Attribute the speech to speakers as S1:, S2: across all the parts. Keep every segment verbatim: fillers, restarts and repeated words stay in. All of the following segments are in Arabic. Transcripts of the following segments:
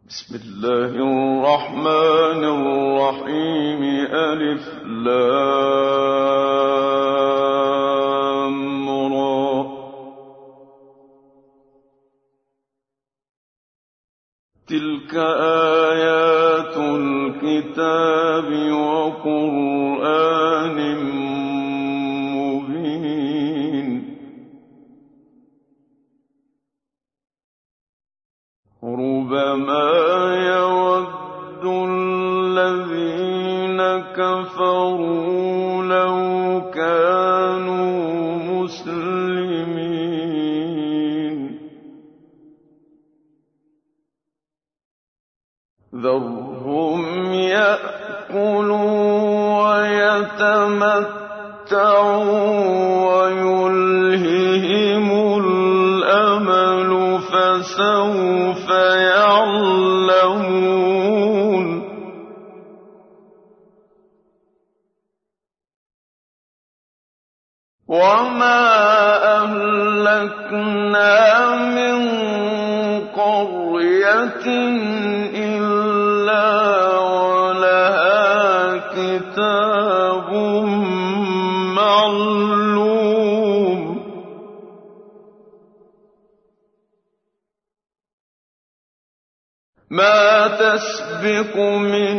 S1: بسم الله الرحمن الرحيم. ألف لام را. تلك آيات الكتاب وقرآن مبين. ربما يود الذين كفروا لو كانوا مسلمين. ذرهم يأكلوا ويتمتعوا ويلههم الأمل فسوف يعلمون. وما أهلكنا من قرية إلا ولها كتاب معلوم. ما تسبق من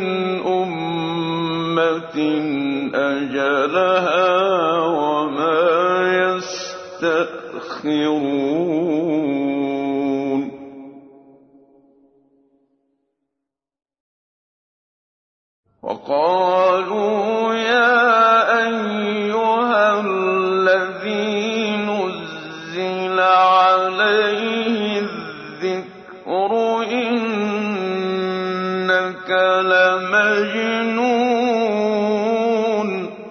S1: أمة أجلها وما يستأخرون. وقالوا يا أيها الذي نزل عليه الذكر إنك لمجنون.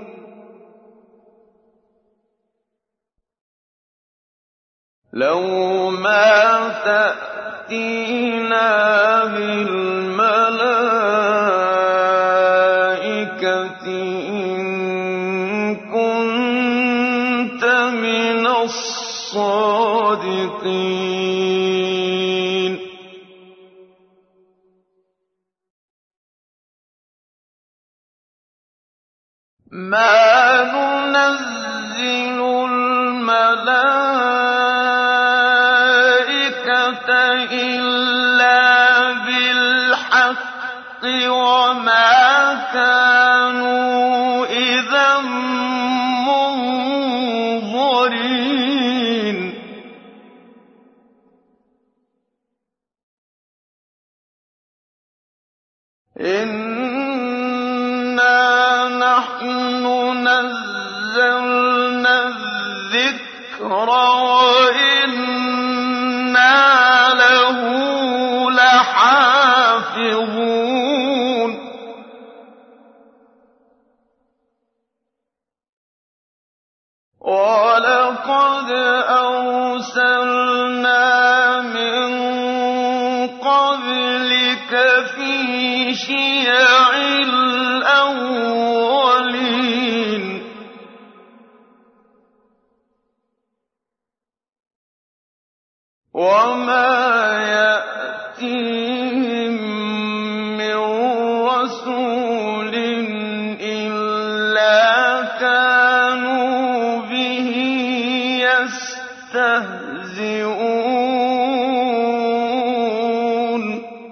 S1: لو ما تأتينا بالملائكة إن كنت من الصادقين. ما ننزل الملائكة إلا بالحق وما كانوا إذا منظرين. إنا نحن نزلنا الذكر وإنا له لحافظون. ولقد أرسلنا من قبلك في شيع الأولين. وما يأتيهم من رسول إلا كانوا به يستهزئون.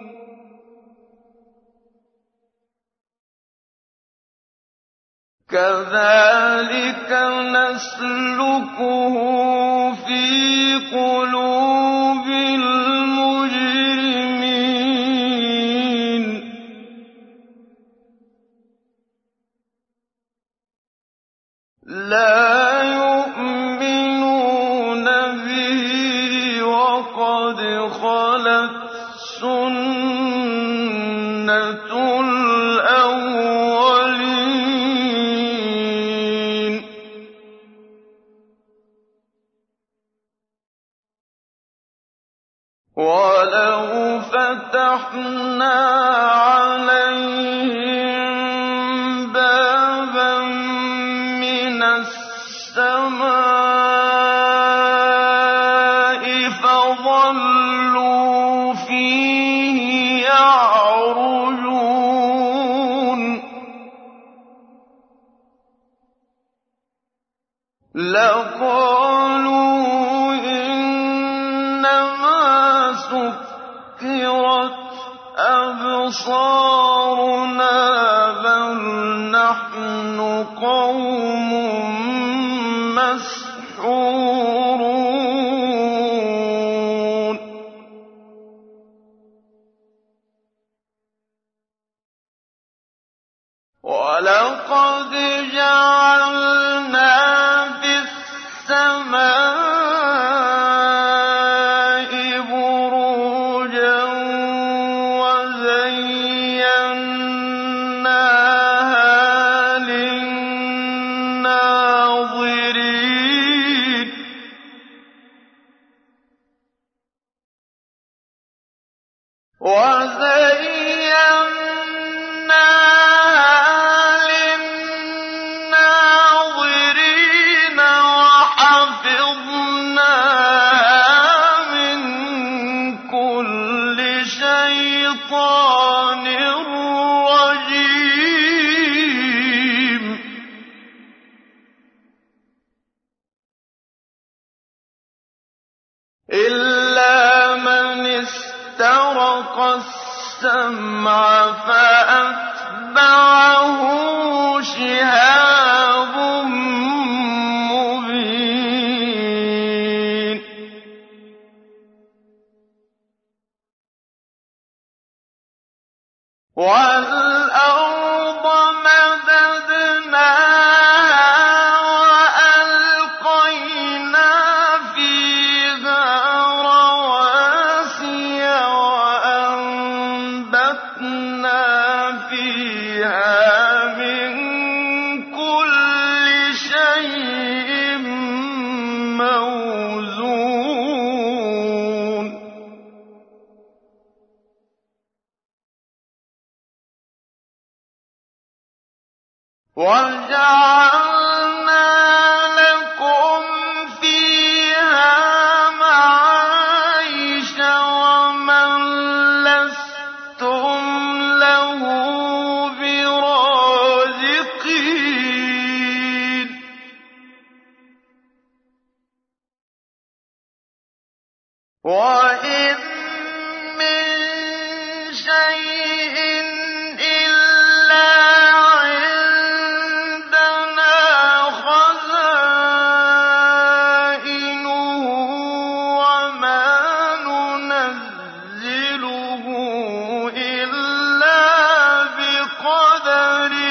S1: كذلك نسلكه في قلوب المجرمين. لا يؤمنون به وقد خلت سنة الأولين. ولو فتحنا عليهم بابا من السماء فظلوا فيه سُكِّرَتْ أَبْصَارُنَا بَلْ نَحْنُ قَوْمٌ مَّسْحُورُونَ وَلَقَدْ جَعَلْنَا فِي السَّمَاءِ بُرُوجًا وَزَيَّنَّاهَا لِلنَّاظِرِينَ وَحَفِظْنَاهَا مِن كُلِّ شَيْطَانٍ رَّجِيمٍ إِلَّا مَنِ اسْتَرَقَ السَّمْعَ فَأَتْبَعَهُ شِهَابٌ مُّبِينٌ وَالْأَرْضَ مَدَدْنَاهَا وَأَلْقَيْنَا فِيهَا رَوَاسِيَ وَأَنبَتْنَا فِيهَا مِن كُلِّ شَيْءٍ مَّوْزُونٍ وَجَعَلْنَا لَكُمْ فِيهَا مَعَايِشَ وَمَن لَّسْتُمْ لَهُ بِرَازِقِينَ وَإِن مِّن شَيْءٍ إِلَّا عِندَنَا خَزَائِنُهُ وَمَا نُنَزِّلُهُ إِلَّا بِقَدَرٍ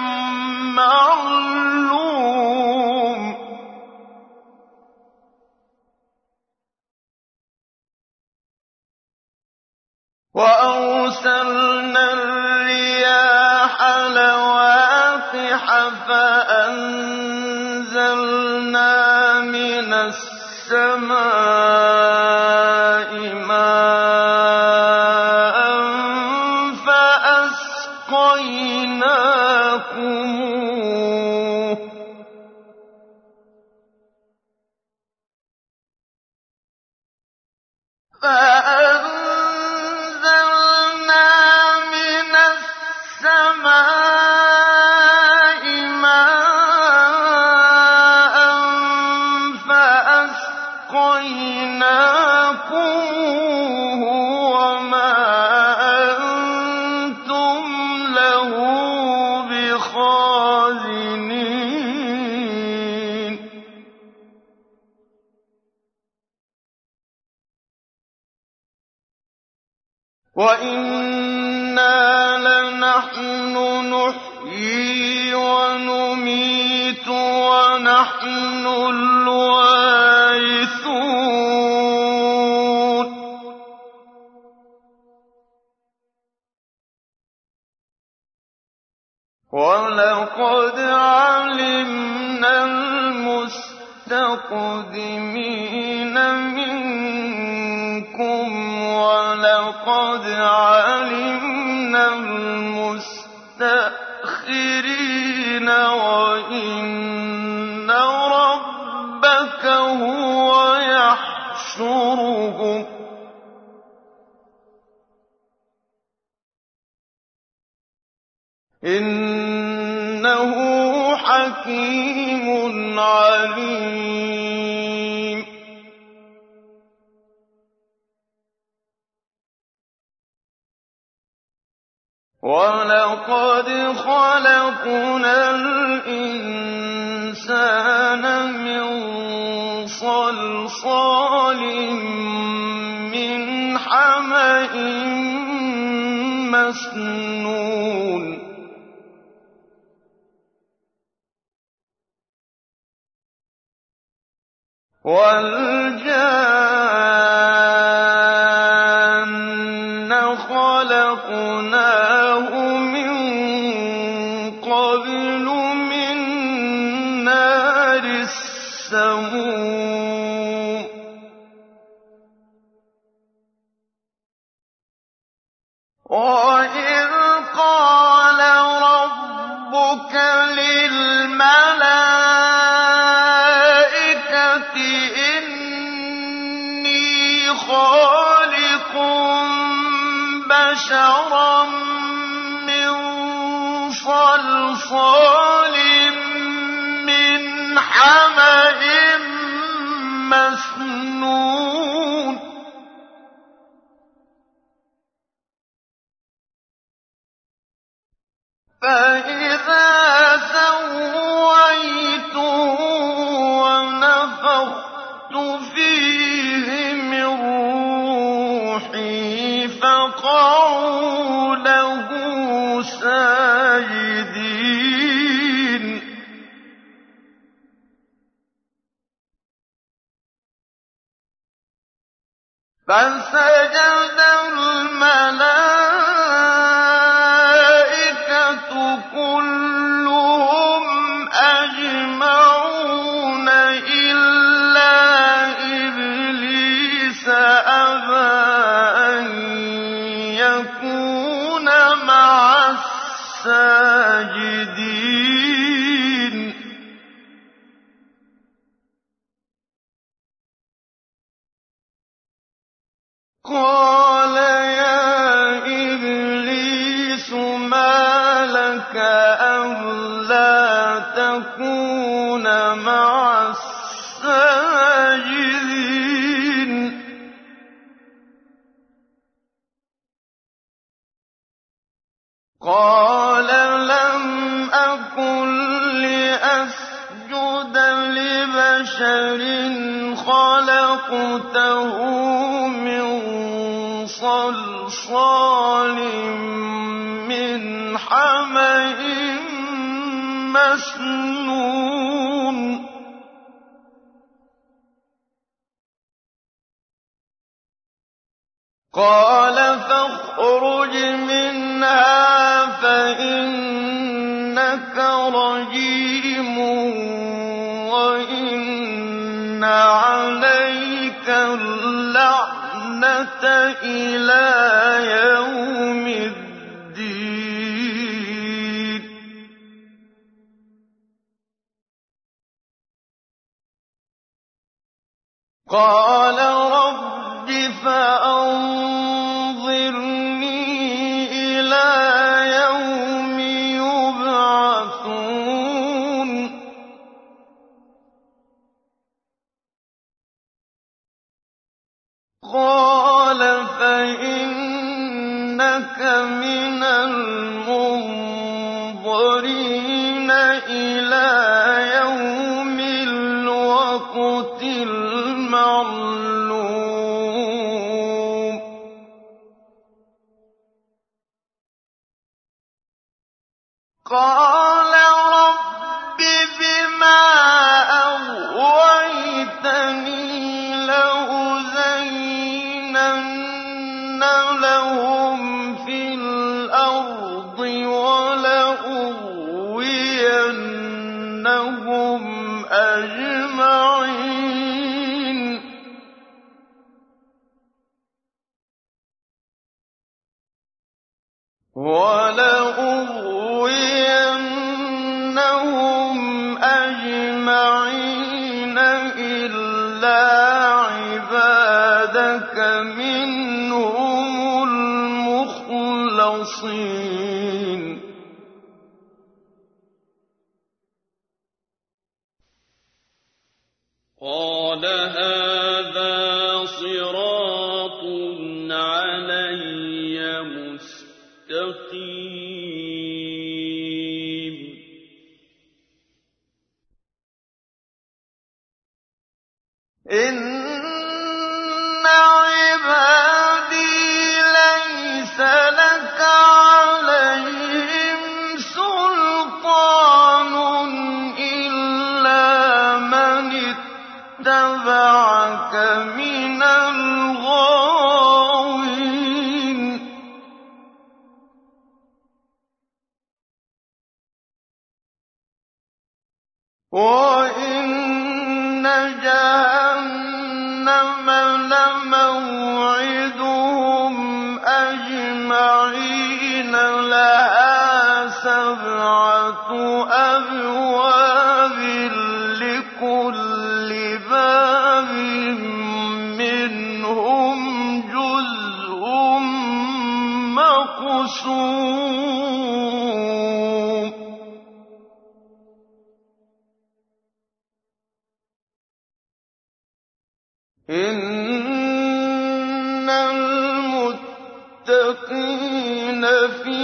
S1: مَّعْلُومٍ وَأَرْسَلْنَا الرِّيَاحَ لَوَاقِحَ فَأَنزَلْنَا مِنَ السَّمَاءِ مَاءً فَأَسْقَيْنَاكُمُوهُ فَأَنزَلْنَا مِنَ السَّمَاءِ مَاءً فَأَسْقَيْنَاكُمُوهُ وَمَا أَنتُمْ لَهُ بِخَازِنِينَ وَإِنَّا لَنَحْنُ نُحْيِي وَنُمِيتُ وَنَحْنُ الْوَارِثُونَ وَلَقَدْ عَلِمْنَا الْمُسْتَقْدِمِينَ مِنكُمْ وَلَقَدْ عَلِمْنَا الْمُسْتَأْخِرِينَ وَإِنَّ رَبَّكَ هُوَ يَحْشُرُهُمْ إِنَّهُ حَكِيمٌ عَلِيمٌ وَلَقَدْ خَلَقْنَا الْإِنسَانَ مِن صَلْصَالٍ مِّنْ حَمَإٍ مَّسْنُونٍ وَالْجَانَّ خَلَقْنَاهُ مِن قَبْلُ مِن نَّارِ السَّمُومِ وَإِذْ قَالَ رَبُّكَ لِلْمَلَائِكَةِ إِنِّي خَالِقٌ بَشَرًا مِّن صَلْصَالٍ مِّنْ حَمَإٍ مَّسْنُونٍ فَإِذَا سَوَّيْتُهُ وَنَفَخْتُ فِيهِ مِن رُّوحِي فَقَعُوا لَهُ سَاجِدِينَ فَسَجَدَ الْمَلَائِكَةُ كُلُّهُمْ أَجْمَعُونَ إِلَّا إِبْلِيسَ أَبَىٰ أَن يَكُونَ مَعَ السَّاجِدِينَ قَالَ يَا إِبْلِيسُ مَا لَكَ أَلَّا تَكُونَ مَعَ السَّاجِدِينَ قَالَ لَمْ أَكُن لِّأَسْجُدَ لِبَشَرٍ خَلَقْتَهُ مِن صَلْصَالٍ مِّنْ حَمَإٍ مَّسْنُونٍ قَالَ فَاخْرُجْ مِنْهَا فَإِنَّكَ رَجِيمٌ وَإِنَّ عَلَيْكَ اللَّعْنَةَ إِلَىٰ يَوْمِ الدِّينِ قَالَ رَبِّ فَأَنظِرْنِي إِلَىٰ يَوْمِ يُبْعَثُونَ قَالَ فَإِنَّكَ مِنَ الْمُنظَرِينَ إِلَىٰ يَوْمِ الْوَقْتِ الْمَعْلُومِ قَالَ رَبِّ بِمَا أَغْوَيْتَنِي لَأُزَيِّنَنَّ لَهُمْ فِي الْأَرْضِ وَلَأُغْوِيَنَّهُمْ أَجْمَعِينَ وَلَأُغْوِيَنَّهُمْ أَجْمَعِينَ إِلَّا عِبَادَكَ مِنْهُمُ الْمُخْلَصِينَ قَالَ هَٰذَا صِرَاطٌ عَلَيَّ مُسْتَقِيمٌ مستقيم إن عبادي ليس لك عليهم سلطان إلا من اتبعك من الغاوين وإن جهنم لموعدهم أجمعين لها سبعة أبواب لكل باب منهم جزء مقسوم إن المتقين في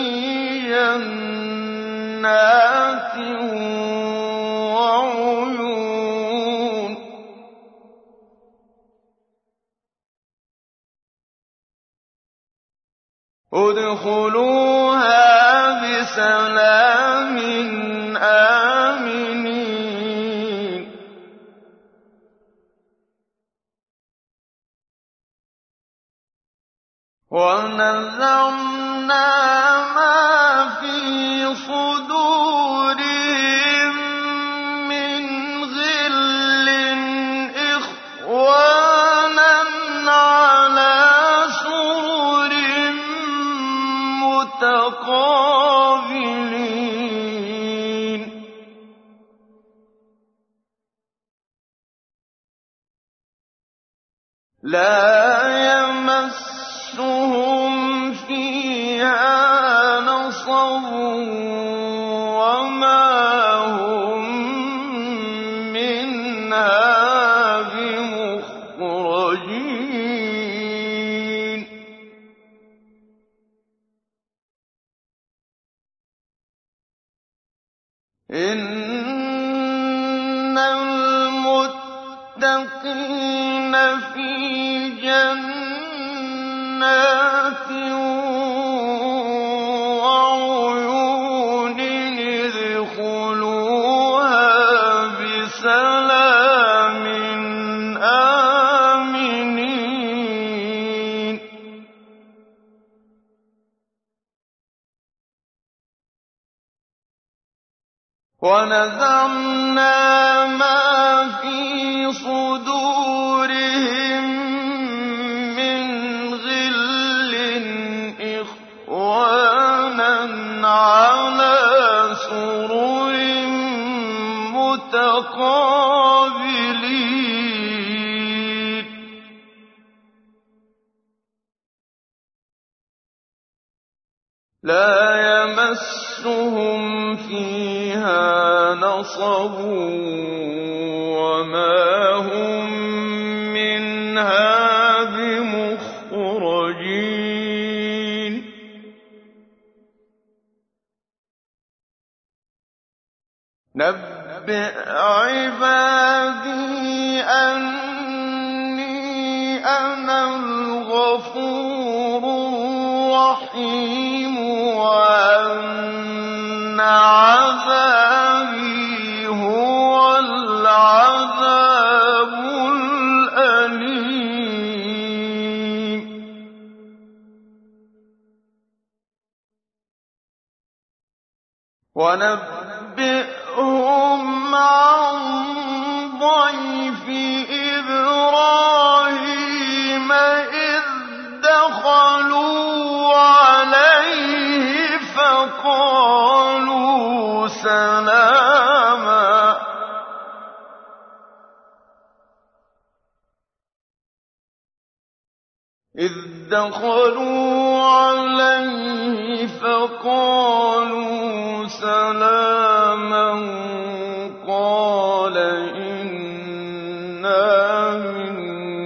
S1: جنات وعيون ادخلوها بسلام آمنين ونزعنا ما في صدورهم من غل إخوانا على سرر متقابلين لا يمسهم فيها نصب وما هم منها بمخرجين إن المتقين في جنات وعيون ادخلوها بسلام آمنين ونزعنا ما في صدورهم من غل إخوانا على سرر متقابلين لا يمسهم فيها نصب وما هم منها بمخرجين نبئ عبادي أني أنا الغفور الرحيم وأن عذابي هو العذاب الأليم ونبئهم عن ضيف إبراهيم إذ دخلوا عليه فقالوا سلاما إذ دخلوا عليه فقالوا سلاما قال إنا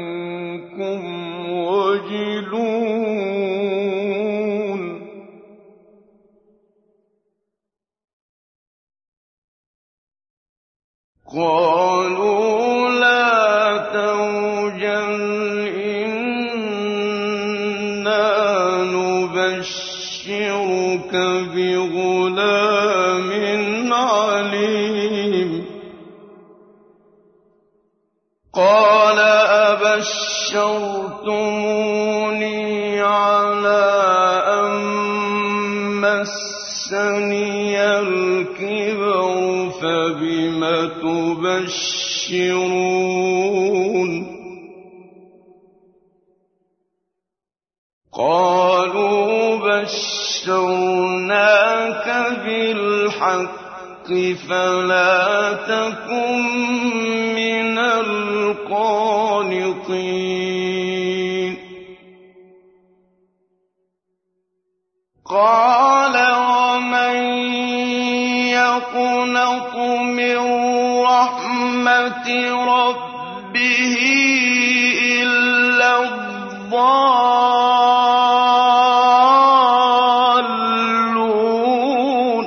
S1: منكم وجلون قالوا لا توجل إنا نبشرك بغلام عليم قال أبشرتموني على أن مسني الكبر فبم تبشرون قالوا بشرناك بالحق فلا تكن من القانطين قال ومن يقنط من رحمة ربه إلا الضالون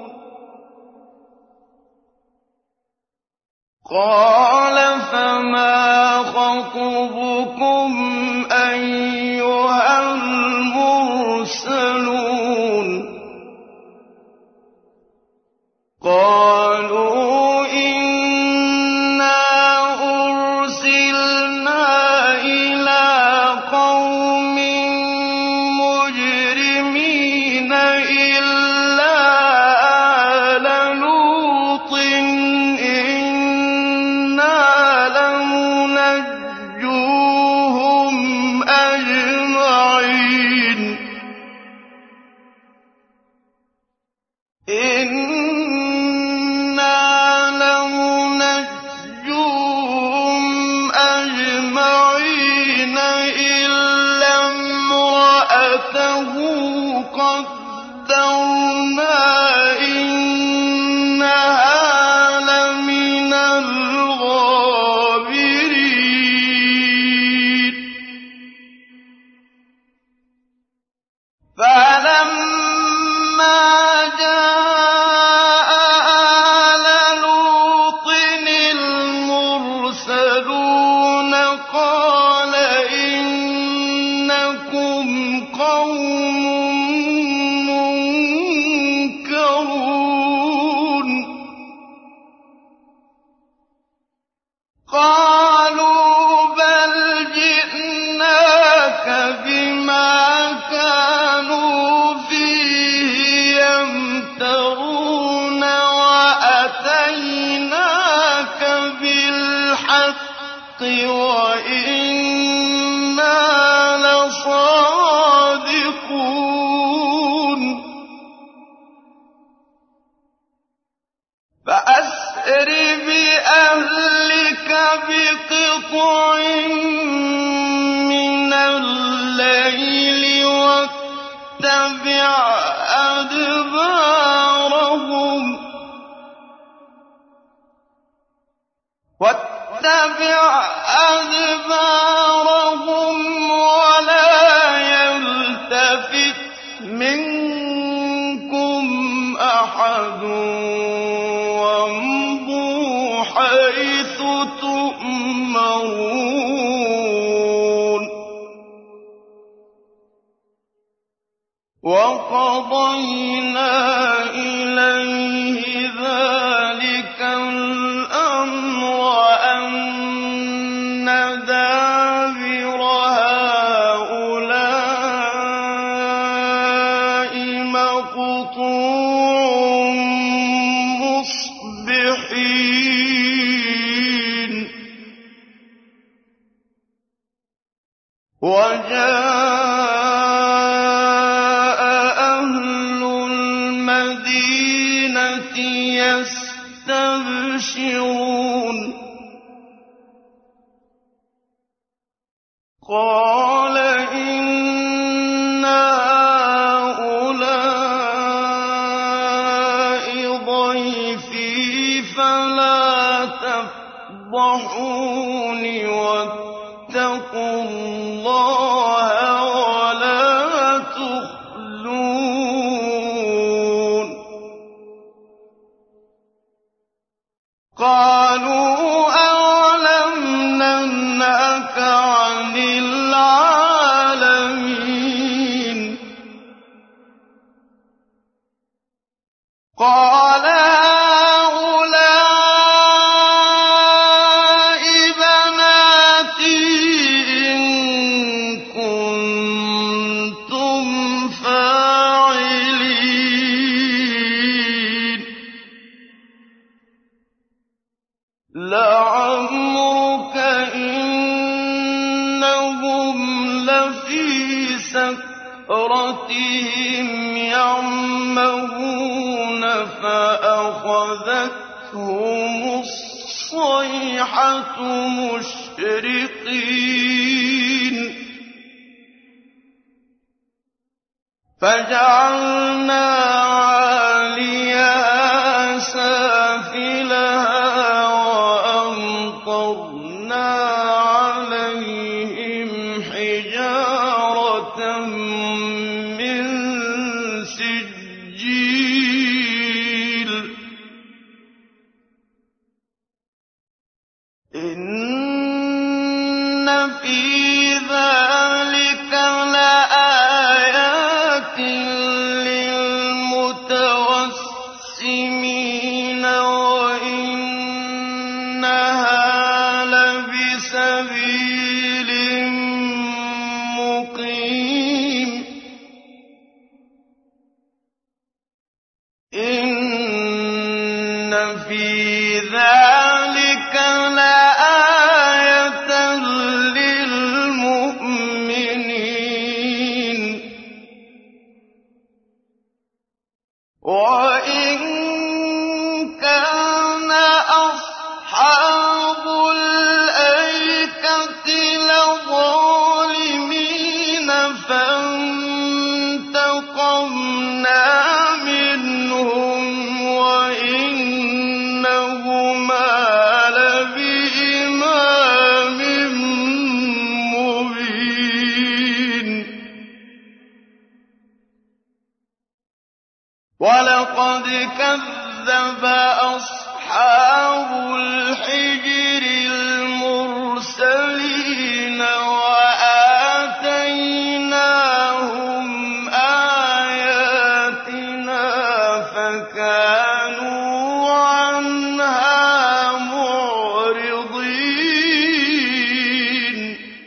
S1: قال فما خطبكم أيها المرسلون قالوا إنا أرسلنا إلى قوم مجرمين إلا آل لوط إنا لمنجوهم أجمعين قدرنا إنها لمن الغابرين فلما جاء آل لوط المرسلون قال إنكم قوم قالوا بل جئناك بما كانوا فيه يمترون وأتيناك بالحق وإنا لصادقون فأسر بأهلك بقطع من الليل واتبع أدبارهم واتبع أدبارهم ولا يلتفت منكم أحد وامضوا حيث تؤمرون وقضينا إليه ذلك الأمر أن دابر هؤلاء مقطوع مصبحين وجاء أهل المدينة يستبشرون قال إن هؤلاء ضيفي فلا تفضحوني واتقوا الله ولا تخزون قالوا قَالَ هَٰؤُلَاءِ بَنَاتِي إِن كُنتُمْ فَاعِلِينَ لَعَمْرُكَ إِنَّهُمْ لَفِي سَكْرَتِهِمْ يَعْمَهُونَ فَأَخَذَتْهُمُ الصَّيْحَةُ مُشْرِقِينَ فَجَعَلْنَا عَالِيَهَا سَافِلَهَا وَأَمْطَرْنَا عَلَيْهِمْ حِجَارَةً مِّن سِجِّيلٍ إِنَّ فِي ذَٰلِكَ لَآيَاتٍ لِّلْمُتَوَسِّمِينَ وَإِنَّهَا لَبِسَبِيلٍ مُّقِيمٍ إِنَّ فِي ذَٰلِكَ لَآيَةً لِّلْمُؤْمِنِينَ وَإِن كَانَ أَصْحَابُ الْأَيْكَةِ لَظَالِمِينَ فَانتَقَمْنَا مِنْهُمْ وَإِنَّهُمَا لَبِإِمَامٍ مُّبِينٍ وَلَقَدْ كَذَّبَ أَصْحَابُ الْحِجْرِ الْمُرْسَلِينَ وَآتَيْنَاهُمْ آيَاتِنَا فَكَانُوا عَنْهَا مُعْرِضِينَ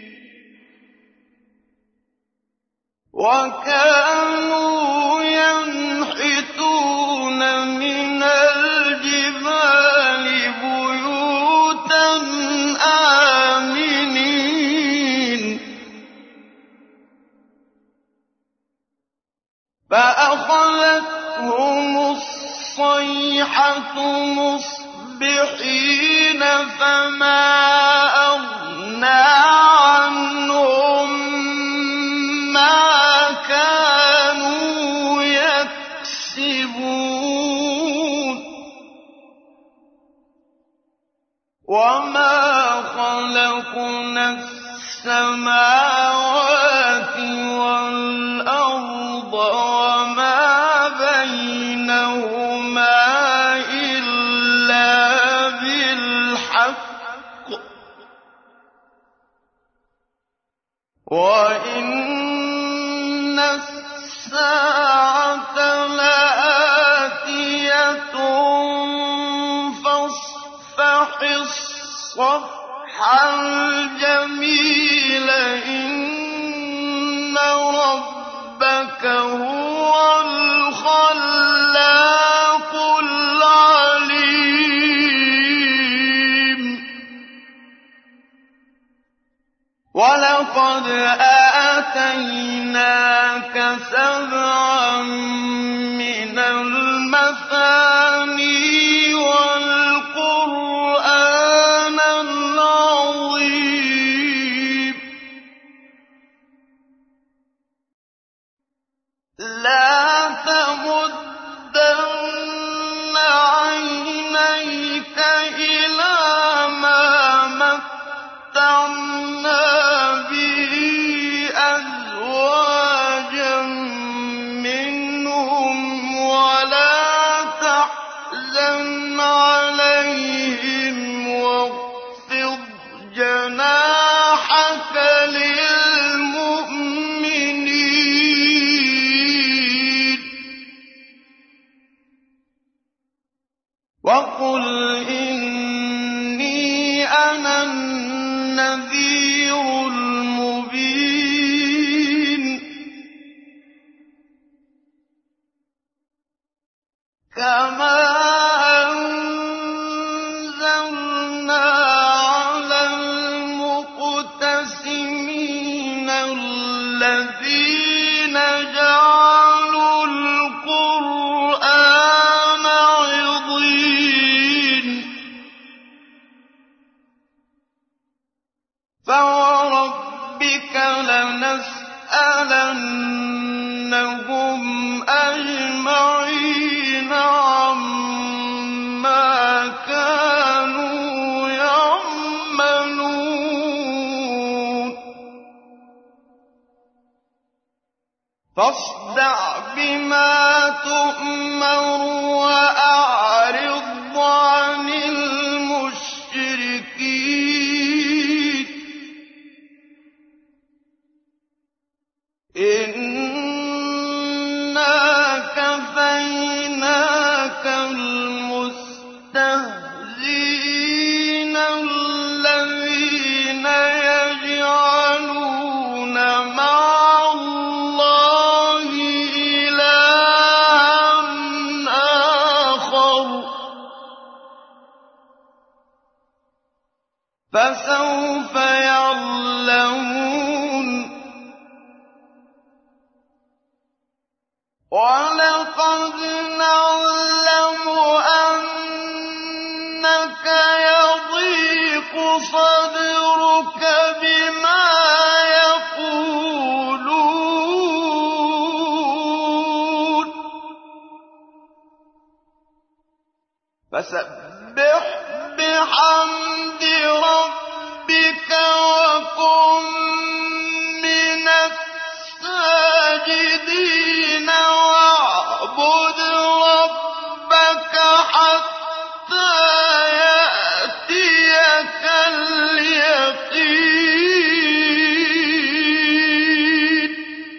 S1: وَكَانُوا يَنْحِتُونَ مِنَ الْجِبَالِ بُيُوتًا آمِنِينَ فَأَخَذَتْهُمُ الصَّيْحَةُ مُصْبِحِينَ فَمَا أَغْنَىٰ عَنْهُم مَّا كَانُوا يَكْسِبُونَ وَمَا خَلَقْنَا السَّمَاوَاتِ وَالْأَرْضَ وَمَا بَيْنَهُمَا إِلَّا بِالْحَقِّ وَإِنَّ السَّاعَةَ لَآتِيَةٌ فَاصْفَحِ الصَّفْحَ الْجَمِيلَ إِنَّ رَبَّكَ هُوَ الْخَلَّاقُ الْعَلِيمُ وَلَقَدْ آتَيْنَاكَ سَبْعًا مِّنَ الْمَثَانِي وَالْقُرْآنَ الْعَظِيمَ لَا تَمُدَّنَّ عَيْنَيْكَ إِلَىٰ مَا مَتَّعْنَا بِهِ أَزْوَاجًا مِّنْهُمْ وَلَا تَحْزَنْ كما أنزلنا على المقتسمين الذين جعلوا القرآن عضين فوربك لنسألنهم أجمعين عما كانوا يعملون فاصدع بما تؤمر وأعرض عن المشركين إنا كفيناك المستهزئين الذين يجعلون مع الله إلها آخر فسوف يعلمون وَلَقَدْ نَعْلَمُ أَنَّكَ يَضِيقُ صَدْرُكَ بِمَا يَقُولُونَ فَسَبِّحْ بِحَمْدِ رَبِّكَ وَكُن مِّنَ السَّاجِدِينَ واعبد ربك حتى يأتيك اليقين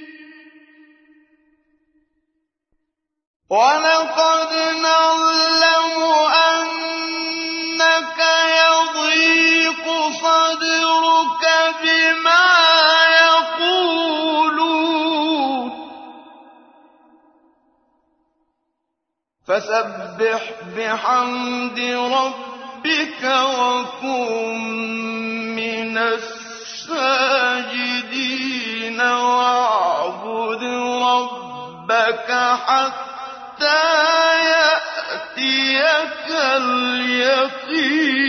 S1: ولقد نعلم أنك يضيق صدرك بما يقولون فسبح بحمد ربك وكن من الساجدين واعبد ربك حتى يأتيك اليقين